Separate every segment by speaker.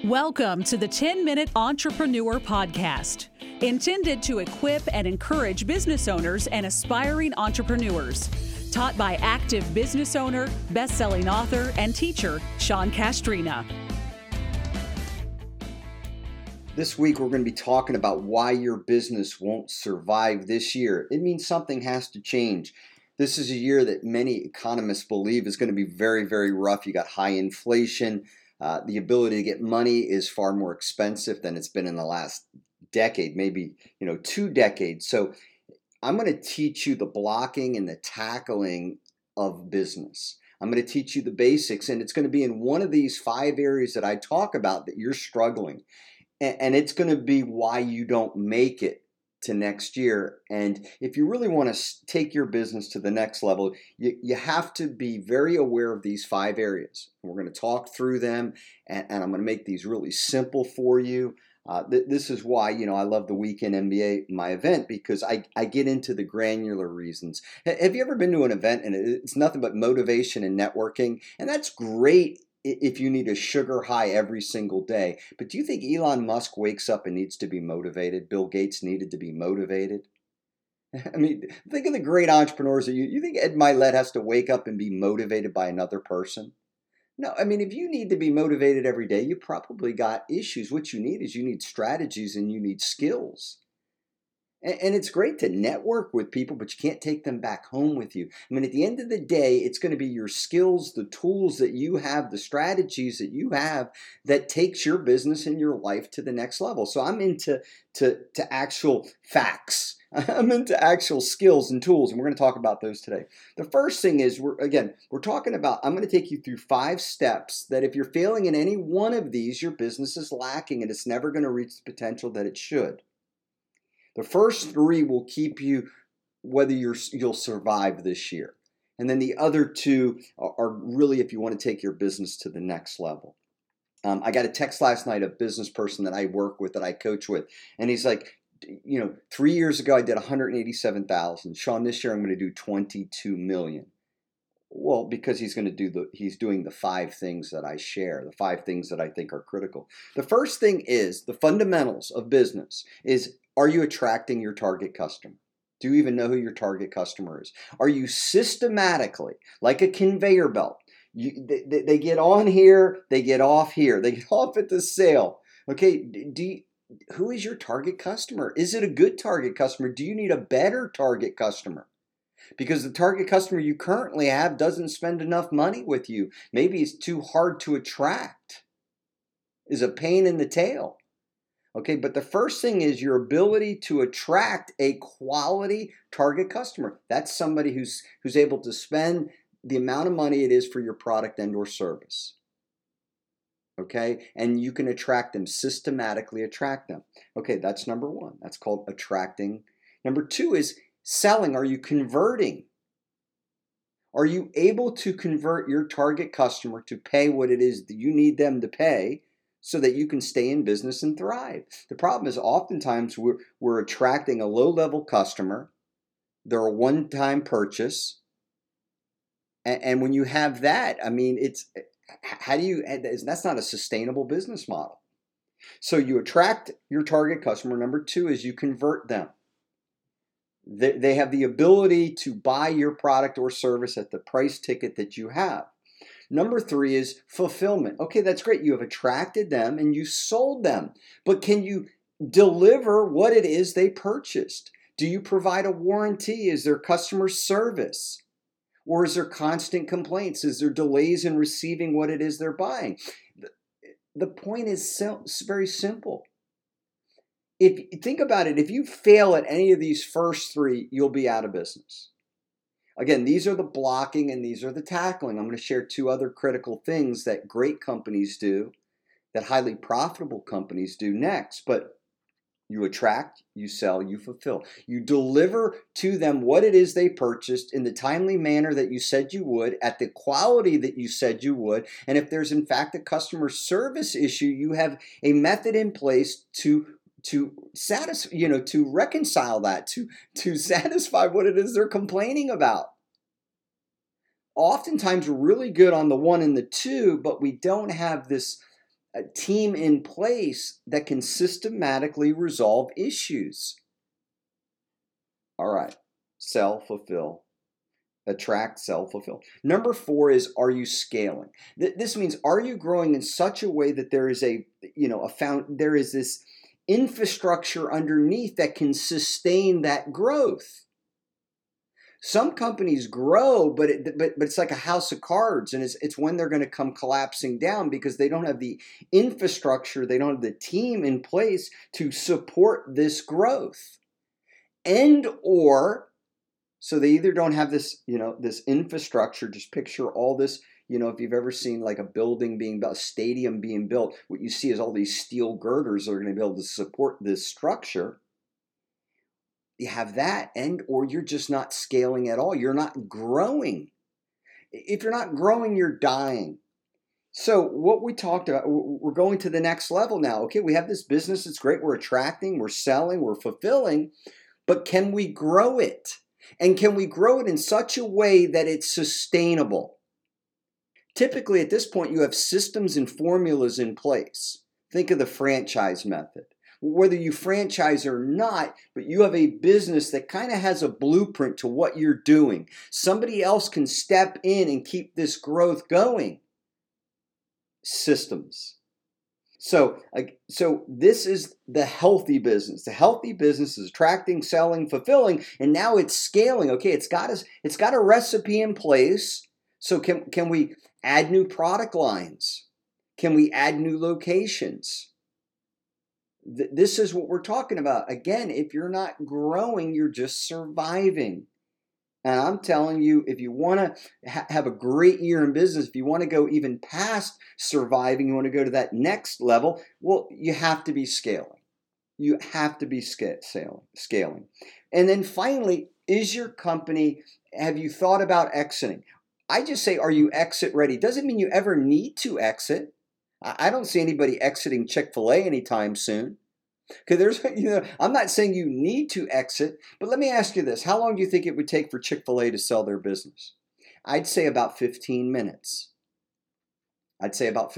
Speaker 1: Welcome to the 10-Minute Entrepreneur Podcast, intended to equip and encourage business owners and aspiring entrepreneurs. Taught by active business owner, best-selling author, and teacher, Sean Castrina.
Speaker 2: This week, we're going to be talking about why your business won't survive this year. It means something has to change. This is a year that many economists believe is going to be very, very rough. You got high inflation. The ability to get money is far more expensive than it's been in the last decade, maybe 2 decades. So I'm going to teach you the blocking and the tackling of business. I'm going to teach you the basics, and it's going to be in one of these 5 areas that I talk about that you're struggling. And it's going to be why you don't make it to next year. And if you really want to take your business to the next level, you have to be very aware of these 5 areas. We're going to talk through them, and I'm going to make these really simple for you. This is why, I love the Weekend MBA, my event, because I get into the granular reasons. Have you ever been to an event and it's nothing but motivation and networking? And that's great if you need a sugar high every single day. But do you think Elon Musk wakes up and needs to be motivated? Bill Gates needed to be motivated? I mean, think of the great entrepreneurs. You think Ed Mylett has to wake up and be motivated by another person? No, I mean, if you need to be motivated every day, you probably got issues. What you need strategies and you need skills. And it's great to network with people, but you can't take them back home with you. I mean, at the end of the day, it's going to be your skills, the tools that you have, the strategies that you have that takes your business and your life to the next level. So I'm into actual facts. I'm into actual skills and tools, and we're going to talk about those today. The first thing is, we're talking about, I'm going to take you through 5 steps that if you're failing in any one of these, your business is lacking and it's never going to reach the potential that it should. The first 3 will keep you whether you'll survive this year. And then the other 2 are really if you want to take your business to the next level. I got a text last night, a business person that I work with, that I coach with, and he's like, 3 years ago I did 187,000. Sean, this year I'm going to do 22 million. Well, because he's doing the 5 things that I share, the 5 things that I think are critical. The first thing is the fundamentals of business is, are you attracting your target customer? Do you even know who your target customer is? Are you systematically, like a conveyor belt, they get on here, they get off here, they get off at the sale. Okay, who is your target customer? Is it a good target customer? Do you need a better target customer? Because the target customer you currently have doesn't spend enough money with you. Maybe it's too hard to attract. Is a pain in the tail. Okay, but the first thing is your ability to attract a quality target customer. That's somebody who's able to spend the amount of money it is for your product and or service. Okay, and you can attract them, systematically attract them. Okay, that's number 1. That's called attracting. Number 2 is selling. Are you converting? Are you able to convert your target customer to pay what it is that you need them to pay so that you can stay in business and thrive? The problem is oftentimes we're attracting a low-level customer. They're a one-time purchase. And when you have that, I mean, that's not a sustainable business model. So you attract your target customer. Number 2 is you convert them. They have the ability to buy your product or service at the price ticket that you have. Number 3 is fulfillment. Okay, that's great. You have attracted them and you sold them. But can you deliver what it is they purchased? Do you provide a warranty? Is there customer service? Or is there constant complaints? Is there delays in receiving what it is they're buying? The point is very simple. If you think about it, if you fail at any of these first 3, you'll be out of business. Again, these are the blocking and these are the tackling. I'm going to share 2 other critical things that great companies do, that highly profitable companies do next. But you attract, you sell, you fulfill. You deliver to them what it is they purchased in the timely manner that you said you would, at the quality that you said you would. And if there's in fact a customer service issue, you have a method in place to satisfy, to reconcile that, to satisfy what it is they're complaining about. Oftentimes we're really good on the 1 and the 2, but we don't have this a team in place that can systematically resolve issues. All right, sell, fulfill. Attract, sell, fulfill. Number 4 is, are you scaling? This means, are you growing in such a way that there is there is this infrastructure underneath that can sustain that growth? Some companies grow, but it's like a house of cards, and it's when they're going to come collapsing down because they don't have the infrastructure, they don't have the team in place to support this growth. So they either don't have this, this infrastructure. Just picture all this, if you've ever seen like a building being built, a stadium being built, what you see is all these steel girders that are going to be able to support this structure. You have that, or you're just not scaling at all. You're not growing. If you're not growing, you're dying. So what we talked about, we're going to the next level now. Okay, we have this business. It's great. We're attracting, we're selling, we're fulfilling, but can we grow it? And can we grow it in such a way that it's sustainable? Typically, at this point, you have systems and formulas in place. Think of the franchise method. Whether you franchise or not, but you have a business that kind of has a blueprint to what you're doing. Somebody else can step in and keep this growth going. Systems. So this is the healthy business. The healthy business is attracting, selling, fulfilling, and now it's scaling. Okay, it's got a recipe in place. So can we add new product lines? Can we add new locations? This is what we're talking about. Again, if you're not growing, you're just surviving. And I'm telling you, if you want to have a great year in business, if you want to go even past surviving, you want to go to that next level, well, you have to be scaling. You have to be scaling. And then finally, is your company, have you thought about exiting? I just say, are you exit ready? Doesn't mean you ever need to exit. I don't see anybody exiting Chick-fil-A anytime soon. Because I'm not saying you need to exit, but let me ask you this. How long do you think it would take for Chick-fil-A to sell their business? I'd say about 15 minutes. Let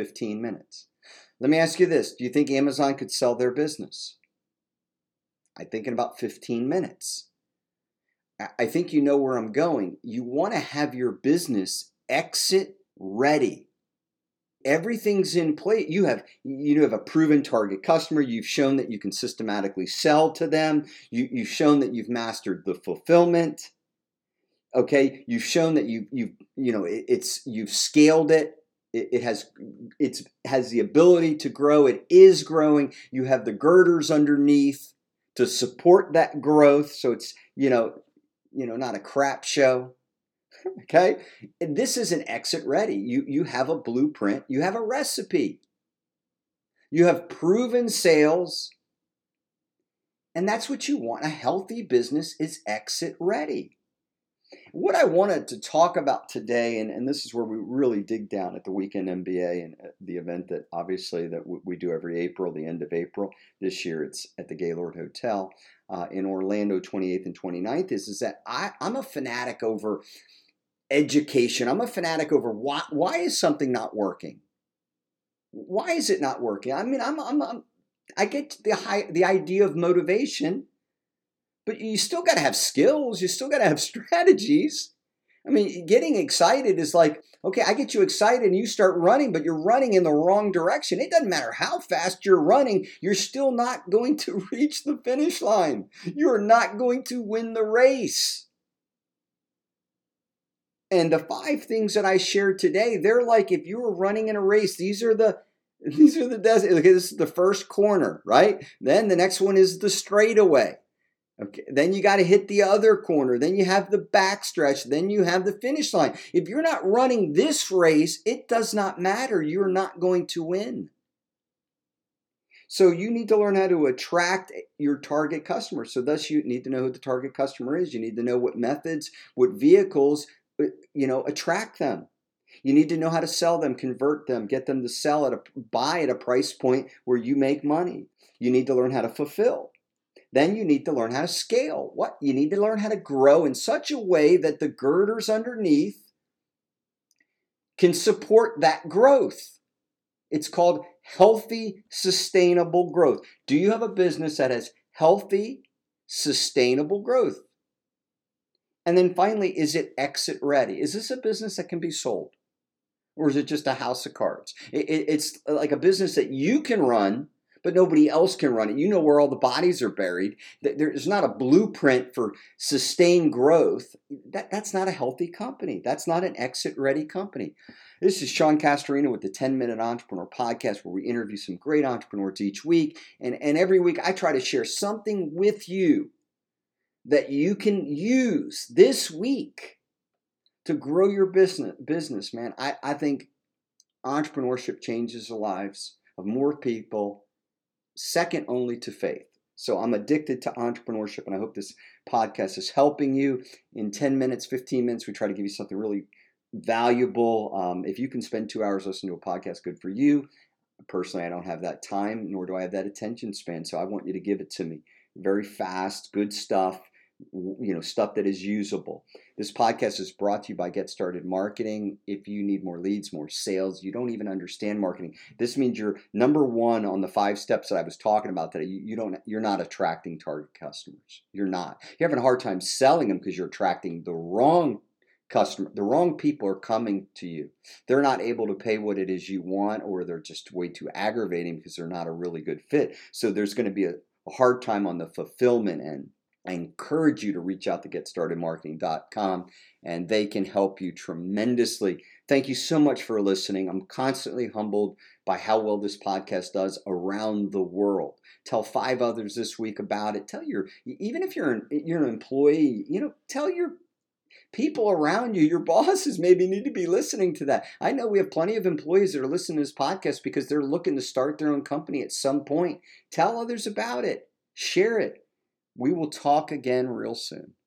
Speaker 2: me ask you this. Do you think Amazon could sell their business? I think in about 15 minutes. I think you know where I'm going. You want to have your business exit ready. Everything's in place. You have a proven target customer. You've shown that you can systematically sell to them. You've shown that you've mastered the fulfillment. Okay, you've shown that you've scaled it. It has the ability to grow. It is growing. You have the girders underneath to support that growth. So it's not a crap show. Okay, and this is an exit ready. You have a blueprint. You have a recipe. You have proven sales. And that's what you want. A healthy business is exit ready. What I wanted to talk about today, and this is where we really dig down at the Weekend MBA and the event that obviously that we do every April, the end of April. This year it's at the Gaylord Hotel in Orlando, 28th and 29th, is that I'm a fanatic over education. I'm a fanatic over why is something not working? Why is it not working? I mean, I get the idea of motivation, but you still got to have skills. You still got to have strategies. I mean, getting excited is like, okay, I get you excited and you start running, but you're running in the wrong direction. It doesn't matter how fast you're running, you're still not going to reach the finish line. You're not going to win the race. And the 5 things that I shared today, they're like if you were running in a race, these are the okay, this is the first corner, right? Then the next one is the straightaway. Okay, then you got to hit the other corner. Then you have the backstretch. Then you have the finish line. If you're not running this race, it does not matter. You're not going to win. So you need to learn how to attract your target customer. So thus you need to know who the target customer is. You need to know what methods, what vehicles, attract them. You need to know how to sell them, convert them, get them to buy at a price point where you make money. You need to learn how to fulfill. Then you need to learn how to scale. You need to learn how to grow in such a way that the girders underneath can support that growth. It's called healthy, sustainable growth. Do you have a business that has healthy, sustainable growth? And then finally, is it exit ready? Is this a business that can be sold? Or is it just a house of cards? It's like a business that you can run, but nobody else can run it. You know where all the bodies are buried. There's not a blueprint for sustained growth. That's not a healthy company. That's not an exit-ready company. This is Sean Castorina with the 10-Minute Entrepreneur Podcast, where we interview some great entrepreneurs each week. And every week I try to share something with you that you can use this week to grow your business, man. I think entrepreneurship changes the lives of more people, second only to faith. So I'm addicted to entrepreneurship, and I hope this podcast is helping you. In 10 minutes, 15 minutes, we try to give you something really valuable. If you can spend 2 hours listening to a podcast, good for you. Personally, I don't have that time, nor do I have that attention span, so I want you to give it to me. Very fast, good stuff. Stuff that is usable. This podcast is brought to you by Get Started Marketing. If you need more leads, more sales, you don't even understand marketing, this means you're number one on the 5 steps that I was talking about today. You're not attracting target customers. You're not. You're having a hard time selling them because you're attracting the wrong customer. The wrong people are coming to you. They're not able to pay what it is you want, or they're just way too aggravating because they're not a really good fit. So there's going to be a hard time on the fulfillment end. I encourage you to reach out to GetStartedMarketing.com, and they can help you tremendously. Thank you so much for listening. I'm constantly humbled by how well this podcast does around the world. Tell 5 others this week about it. Even if you're an employee, tell your people around you, your bosses maybe need to be listening to that. I know we have plenty of employees that are listening to this podcast because they're looking to start their own company at some point. Tell others about it. Share it. We will talk again real soon.